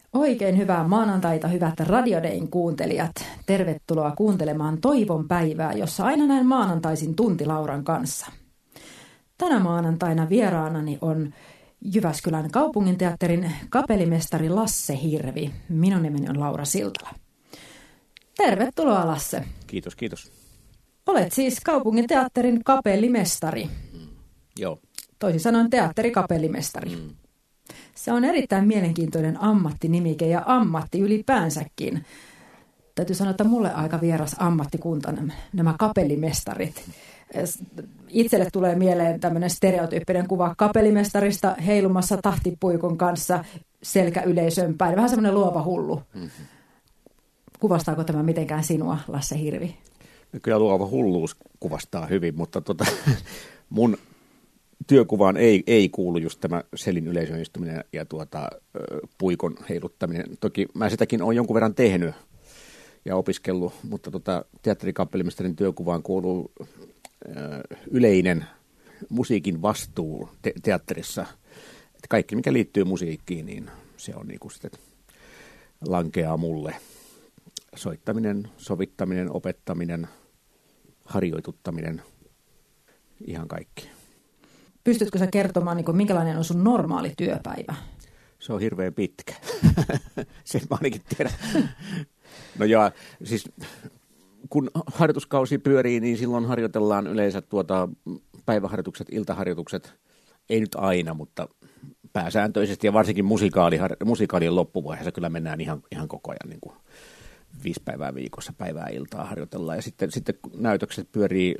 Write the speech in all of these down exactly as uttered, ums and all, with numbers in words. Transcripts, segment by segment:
Oikein hyvää maanantaita, hyvät Radiodein kuuntelijat. Tervetuloa kuuntelemaan Toivon päivää, jossa aina näin maanantaisin tunti Lauran kanssa. Tänä maanantaina vieraanani on Jyväskylän kaupunginteatterin kapellimestari Lasse Hirvi. Minun nimeni on Laura Siltala. Tervetuloa, Lasse. Kiitos, kiitos. Olet siis kaupunginteatterin kapellimestari. Mm, joo. Toisin sanoen teatterikapellimestari. Mm. Se on erittäin mielenkiintoinen ammattinimike ja ammatti ylipäänsäkin. Täytyy sanoa, että mulle aika vieras ammattikunta nämä kapellimestarit. Itselle tulee mieleen tämmöinen stereotyyppinen kuva kapellimestarista heilumassa tahtipuikon kanssa selkäyleisön päin. Vähän semmoinen luova hullu. Mm-hmm. Kuvastaako tämä mitenkään sinua, Lasse Hirvi? Kyllä luova hulluus kuvastaa hyvin, mutta tota, mun työkuvaan ei, ei kuulu just tämä selin yleisön istuminen ja tuota, puikon heiluttaminen. Toki mä sitäkin olen jonkun verran tehnyt ja opiskellut, mutta tota, teatterikapellimestarin työkuvaan kuuluu ö, yleinen musiikin vastuu te- teatterissa. Et kaikki, mikä liittyy musiikkiin, niin se on niinku sitten lankeaa mulle. Soittaminen, sovittaminen, opettaminen, harjoituttaminen, ihan kaikki. Pystytkö sä kertomaan, niin kuin, minkälainen on sun normaali työpäivä? Se on hirveän pitkä. Sen mä ainakin tiedän. No joo, siis kun harjoituskausi pyörii, niin silloin harjoitellaan yleensä tuota päiväharjoitukset, iltaharjoitukset. Ei nyt aina, mutta pääsääntöisesti ja varsinkin musikaali, musikaalien loppuvaiheessa kyllä mennään ihan, ihan koko ajan niin kuin viisi päivää viikossa, päivää iltaa harjoitellaan. Ja sitten, sitten näytökset pyörii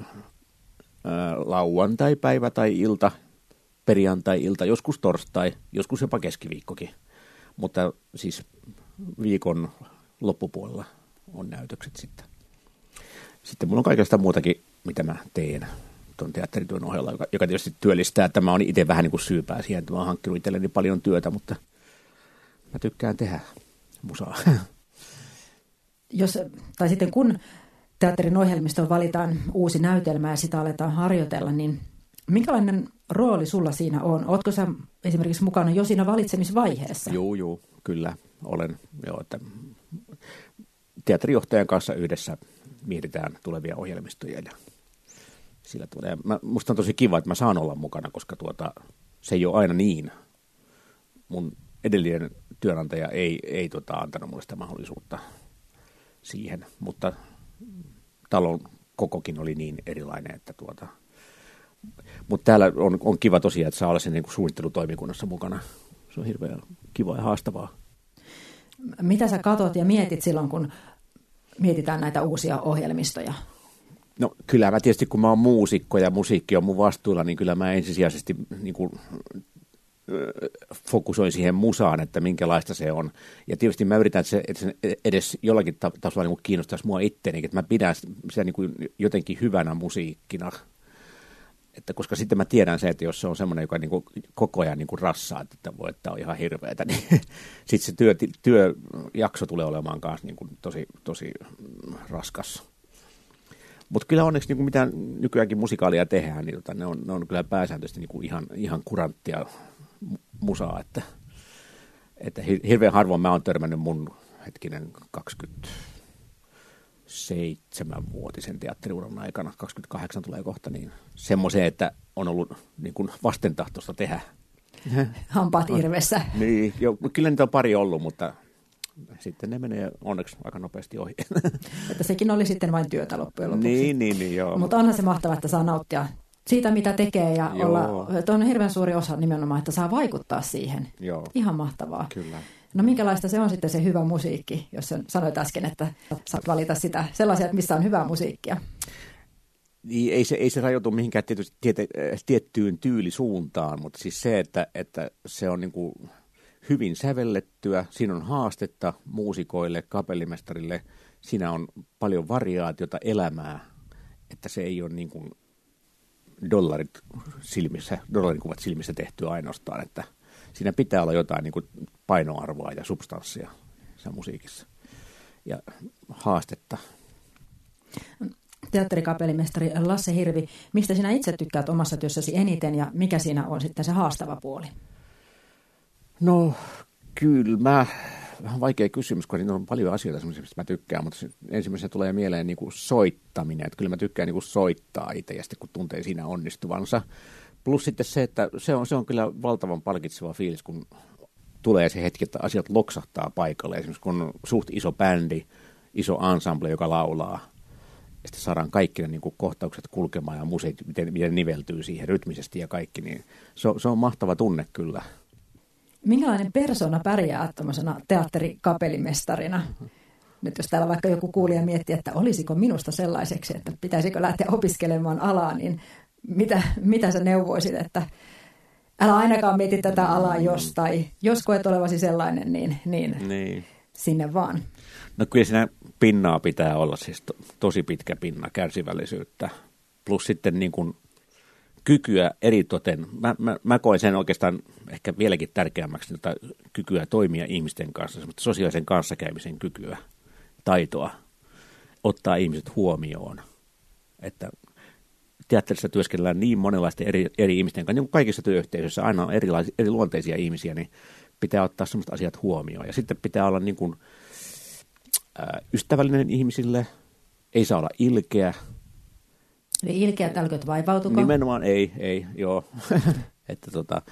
lauantai-päivä tai ilta, perjantai-ilta, joskus torstai, joskus jopa keskiviikkokin. Mutta siis viikon loppupuolella on näytökset sitten. Sitten mulla on kaikesta muutakin, mitä mä teen tuon teatterityön ohella, joka, joka tietysti työllistää. Tämä on itse vähän niin kuin syypää siihen, että mä oon hankkinut itselleni paljon työtä, mutta mä tykkään tehdä musaa. Jos, tai sitten kun teatterin ohjelmistoon valitaan uusi näytelmä ja sitä aletaan harjoitella, niin minkälainen rooli sulla siinä on? Ootko sä esimerkiksi mukana jo siinä valitsemisvaiheessa? Joo, joo, kyllä olen. Joo, että teatterijohtajan kanssa yhdessä mietitään tulevia ohjelmistoja ja sillä tulee. Mä, musta on tosi kiva, että mä saan olla mukana, koska tuota, se ei ole aina niin. Mun edellinen työnantaja ei, ei tuota, antanut mulle sitä mahdollisuutta siihen, mutta talon kokokin oli niin erilainen, että tuota, mutta täällä on, on kiva tosiaan, että saa olla sen niin kuin suunnittelutoimikunnassa mukana. Se on hirveän kiva ja haastavaa. Mitä sä katot ja mietit silloin, kun mietitään näitä uusia ohjelmistoja? No kyllä mä tietysti, kun mä oon muusikko ja musiikki on mun vastuulla, niin kyllä mä ensisijaisesti niin kuin fokusoin siihen musaan, että minkälaista se on. Ja tietysti mä yritän, että se, että se edes jollakin tasolla niin kuin kiinnostaisi mua itseäni, että mä pidän sitä niin kuin jotenkin hyvänä musiikkina. Että koska sitten mä tiedän se, että jos se on semmoinen, joka niin kuin koko ajan niin kuin rassaa, että voi, että on ihan hirveätä, niin sitten se työ, työjakso tulee olemaan kanssa niin kuin tosi, tosi raskas. Mutta kyllä onneksi niin kuin mitä nykyäänkin musikaalia tehdään, niin tota, ne, on, ne on kyllä pääsääntöisesti niin kuin ihan, ihan kuranttia musaa, että, että hirveän harvoin mä oon törmännyt mun hetkinen kaksikymmentäseitsemänvuotisen teatteriuran aikana, kaksikymmentäkahdeksan tulee kohta, niin semmoiseen, että on ollut niin kuin vastentahtoista tehdä. Hampaat irvessä. Niin, jo, kyllä niitä on pari ollut, mutta sitten ne menee onneksi aika nopeasti ohi. Että sekin oli sitten vain työtä loppujen lopuksi. Niin, niin, niin joo. Mutta onhan se mahtavaa, että saa nauttia siitä, mitä tekee ja joo. olla, että on hirveän suuri osa nimenomaan, että saa vaikuttaa siihen. Joo. Ihan mahtavaa. Kyllä. No minkälaista se on sitten se hyvä musiikki, jos sanoit äsken, että saat valita sitä sellaisia, missä on hyvää musiikkia? Niin, ei, se, ei se rajoitu mihinkään tietysti, tiete, tiettyyn tyylisuuntaan, mutta siis se, että, että se on niin kuin hyvin sävellettyä, siinä on haastetta muusikoille, kapellimestarille, siinä on paljon variaatiota, elämää, että se ei ole niin kuin dollarit silmissä, dollarikuvat silmissä tehty ainoastaan, että siinä pitää olla jotain niin kuin painoarvoa ja substanssia siinä musiikissa ja haastetta. Teatterikapellimestari Lasse Hirvi, mistä sinä itse tykkäät omassa työssäsi eniten ja mikä siinä on sitten se haastava puoli? No kyllä mä vähän vaikea kysymys, kun niitä on paljon asioita semmoisia, mistä mä tykkään, mutta ensimmäisenä tulee mieleen niin kuin soittaminen, että kyllä mä tykkään niin kuin soittaa itse ja sitten kun tuntee siinä onnistuvansa. Plus sitten se, että se on, se on kyllä valtavan palkitseva fiilis, kun tulee se hetki, että asiat loksahtaa paikalle. Esimerkiksi kun on suht iso bändi, iso ensemble, joka laulaa, ja sitten saadaan kaikki ne niin kuin kohtaukset kulkemaan ja musiikki, miten, miten niveltyy siihen rytmisesti ja kaikki, niin se on, se on mahtava tunne kyllä. Minkälainen persona pärjää tämmöisenä teatterikapellimestarina? Nyt jos täällä vaikka joku kuulija miettii, että olisiko minusta sellaiseksi, että pitäisikö lähteä opiskelemaan alaa, niin mitä, mitä sä neuvoisit, että älä ainakaan mieti tätä alaa jos, tai jos koet olevasi sellainen, niin, niin, niin. sinne vaan. No kyllä siinä pinnaa pitää olla, siis to, tosi pitkä pinna, kärsivällisyyttä, plus sitten niin kuin kykyä eritoten. Mä, mä, mä koen sen oikeastaan ehkä vieläkin tärkeämmäksi, että kykyä toimia ihmisten kanssa, sosiaalisen kanssakäymisen kykyä, taitoa, ottaa ihmiset huomioon. Että teatterissa työskennellään niin monenlaisten eri, eri ihmisten kanssa, niin kuin kaikissa työyhteisöissä aina on erilaisia, eri luonteisia ihmisiä, niin pitää ottaa sellaiset asiat huomioon. Ja sitten pitää olla niin kuin, ää, ystävällinen ihmisille, ei saa olla ilkeä. Eli ilkeät älköt vaivautuko? Nimenomaan ei, ei, joo. Että tota,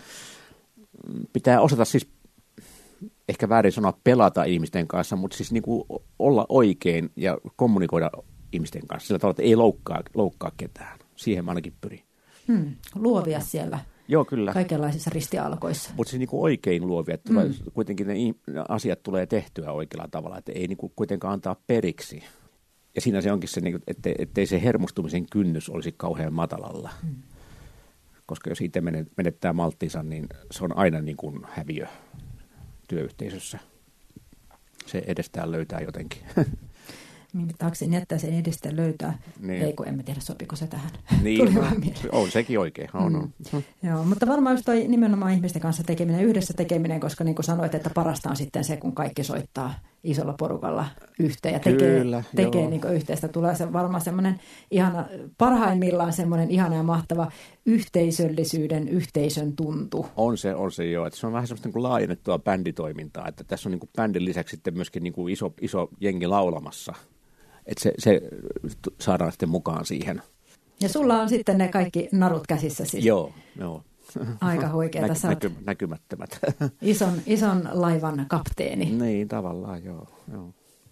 pitää osata siis, ehkä väärin sanoa pelata ihmisten kanssa, mutta siis niin kuin olla oikein ja kommunikoida ihmisten kanssa sillä tavalla, että ei loukkaa, loukkaa ketään. Siihen mä ainakin pyrin. Hmm, luovia siellä. Joo, kyllä. Kaikenlaisissa ristialkoissa. Mutta siis niin kuin oikein luovia, että tulee, mm. kuitenkin ne asiat tulee tehtyä oikealla tavalla, että ei niin kuin kuitenkaan antaa periksi. Ja siinä se onkin se, ettei, ettei se hermostumisen kynnys olisi kauhean matalalla. Mm. Koska jos itse menettää malttinsa, niin se on aina niin kuin häviö työyhteisössä. Se edestään löytää jotenkin. Taksin jättää sen edestä löytää. Niin. Ei kun emme tiedä, sopiko se tähän. Niin, Tuli no, vaan mieleen. On sekin oikein. On, on. Mm. Joo, mutta varmaan just toi nimenomaan ihmisten kanssa tekeminen, yhdessä tekeminen, koska niin kuin sanoit, että parasta on sitten se, kun kaikki soittaa isolla porukalla yhteen ja tekee, Kyllä, tekee niin kuin yhteistä. Tulee se varmaan semmoinen ihana, parhaimmillaan semmoinen ihana ja mahtava yhteisöllisyyden, yhteisön tuntu. On se, on se joo. Että se on vähän semmoista niin kuin laajennettua bänditoimintaa, että tässä on niin kuin bändin lisäksi sitten myöskin niin kuin iso, iso jengi laulamassa. Että se, se saadaan sitten mukaan siihen. Ja sulla on sitten ne kaikki narut käsissäsi. Joo, joo. Aika huikeeta. Näky, näky, näkymättömät. Ison, ison laivan kapteeni. Niin, tavallaan, joo, joo.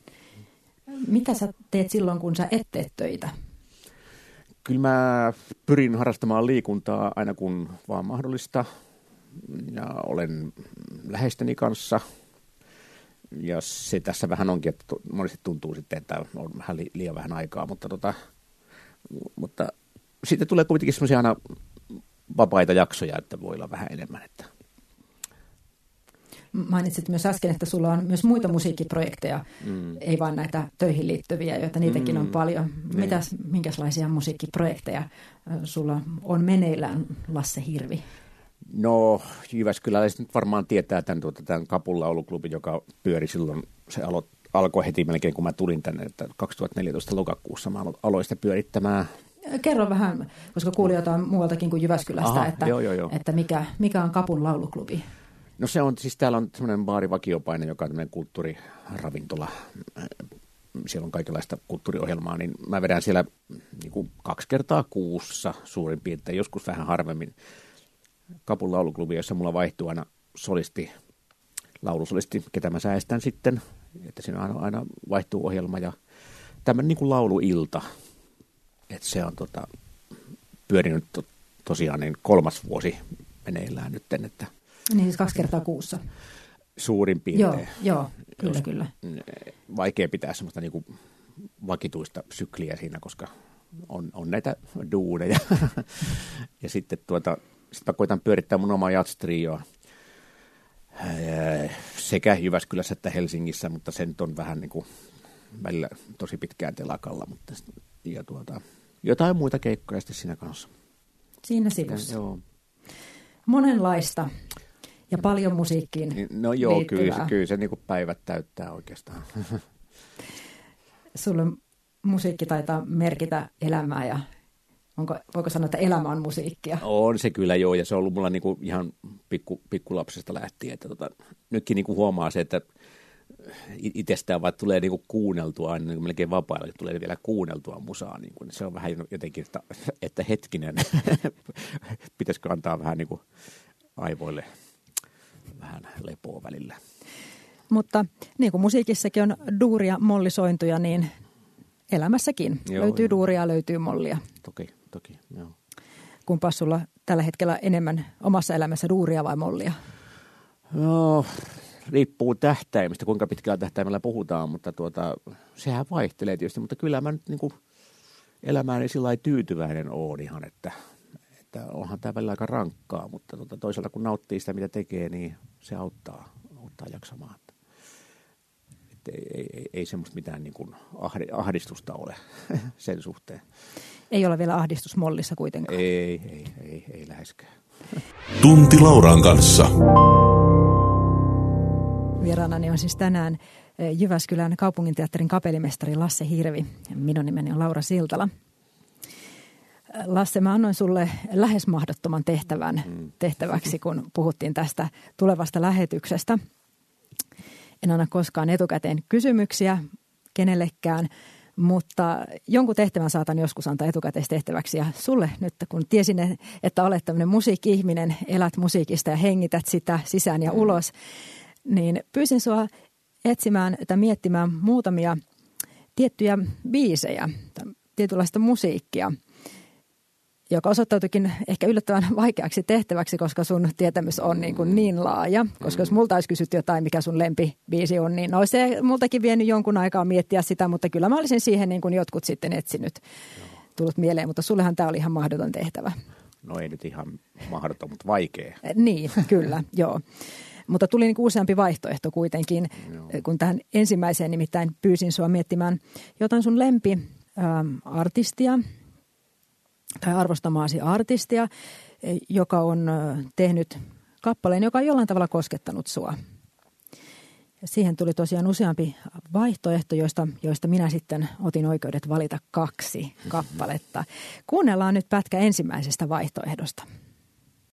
Mitä sä teet silloin, kun sä et tee töitä? Kyllä mä pyrin harrastamaan liikuntaa aina kun vaan mahdollista. Ja olen läheisteni kanssa. Ja se tässä vähän onkin, että monesti tuntuu sitten, että on vähän liian vähän aikaa, mutta, tota, mutta sitten tulee kuitenkin semmoisia aina vapaita jaksoja, että voi olla vähän enemmän. Että. Mainitsit myös äsken, että sulla on myös muita musiikkiprojekteja, mm. ei vain näitä töihin liittyviä, joita niitäkin mm. on paljon. Mitäs, minkälaisia musiikkiprojekteja sulla on meneillään, Lasse Hirvi? No Jyväskyläläiset nyt varmaan tietää tämän, tuota, tämän Kapun lauluklubin, joka pyöri silloin, se alo, alkoi heti melkein kun mä tulin tänne, että kaksituhattaneljätoista lokakuussa mä aloin sitä pyörittämään. Kerro vähän, koska kuulijoita on muualtakin kuin Jyväskylästä, Aha, että, joo, joo, joo. että mikä, mikä on Kapun lauluklubi? No se on, siis täällä on semmoinen baarivakiopaine, joka on tämmöinen kulttuuriravintola. Siellä on kaikenlaista kulttuuriohjelmaa, niin mä vedän siellä niin kuin kaksi kertaa kuussa suurin piirtein, joskus vähän harvemmin. Kapun lauluklubi, jossa mulla vaihtuu aina solisti, laulusolisti, ketä mä säästän sitten, että siinä aina, aina vaihtuu ohjelma ja tämmöinen niin kuin lauluilta, että se on tota, pyörinyt to, tosiaan niin kolmas vuosi meneillään nyt, että niin siis kaksi kertaa kuussa. Suurin piirtein. Joo, joo kyllä, kyllä. Vaikea pitää semmoista niin kuin vakituista sykliä siinä, koska on, on näitä duuneja. Ja sitten tuota, sit mä koitan pyörittää mun omaa jatstrioa sekä Jyväskylässä että Helsingissä, mutta se nyt on vähän niin kuin välillä tosi pitkään telakalla. Mutta, ja tuota, jotain muita keikkoja sitten siinä kanssa. Siinä sivussa. Ja, joo. Monenlaista ja paljon musiikkiin No joo, liittyvää. kyllä, kyllä se niin kuin päivät täyttää oikeastaan. Sulle musiikki taitaa merkitä elämää ja onko, voiko sanoa, että elämä on musiikkia? On se kyllä joo, ja se on ollut mulla niin kuin ihan pikku, pikkulapsesta lähtien. Että tota, nytkin niin kuin huomaa se, että itsestään, vaan tulee niinku kuunneltua aina niin melkein vapailla, tulee vielä kuunneltua musaa. Niin kuin, se on vähän jotenkin, että, että hetkinen, pitäisikö antaa vähän niin kuin aivoille vähän lepoa välillä. Mutta niin kuin musiikissakin on duuria, mollisointuja, niin elämässäkin joo, löytyy joo. duuria, löytyy mollia. Toki, toki, joo. Kumpas sulla tällä hetkellä enemmän omassa elämässä duuria vai mollia? No, riippuu tähtäimistä, kuinka pitkällä tähtäimellä puhutaan, mutta tuota, sehän vaihtelee tietysti. Mutta kyllä mä nyt niin kuin elämääni sillä lailla tyytyväinen oon ihan, että, että onhan tämä välillä aika rankkaa. Mutta tuota, toisaalta kun nauttii sitä, mitä tekee, niin se auttaa, auttaa jaksamaan. Että ei, ei, ei, ei semmoista mitään niin kuin ahdistusta ole sen suhteen. Ei ole vielä ahdistusmollissa kuitenkaan. Ei, ei, ei, ei läheskään. Tunti Lauran kanssa. Vieraanani on siis tänään Jyväskylän kaupunginteatterin kapellimestari Lasse Hirvi. Minun nimeni on Laura Siltala. Lasse, mä annoin sulle lähes mahdottoman tehtävän tehtäväksi, kun puhuttiin tästä tulevasta lähetyksestä. En anna koskaan etukäteen kysymyksiä kenellekään, mutta jonkun tehtävän saatan joskus antaa etukäteistehtäväksi. Ja sulle nyt, kun tiesin, että olet tämmöinen musiikki-ihminen, elät musiikista ja hengität sitä sisään ja ulos, niin pyysin sua etsimään tai miettimään muutamia tiettyjä biisejä, tietynlaista musiikkia, joka osoittautuikin ehkä yllättävän vaikeaksi tehtäväksi, koska sun tietämys on niin, kuin niin laaja. Koska jos multa olisi kysytty jotain, mikä sun lempibiisi on, niin olisi se multakin vienyt jonkun aikaa miettiä sitä, mutta kyllä mä olisin siihen niin kuin jotkut sitten etsinyt, tullut mieleen. Mutta sullehan tämä oli ihan mahdoton tehtävä. No ei nyt ihan mahdoton, mutta vaikea. Niin, kyllä, joo. Mutta tuli niin useampi vaihtoehto kuitenkin, joo. kun tähän ensimmäiseen nimittäin pyysin sua miettimään jotain sun lempi ähm, artistia, tai arvostamaasi artistia, joka on tehnyt kappaleen, joka on jollain tavalla koskettanut sua. Ja siihen tuli tosiaan useampi vaihtoehto, joista, joista minä sitten otin oikeudet valita kaksi kappaletta. Kuunnellaan nyt pätkä ensimmäisestä vaihtoehdosta.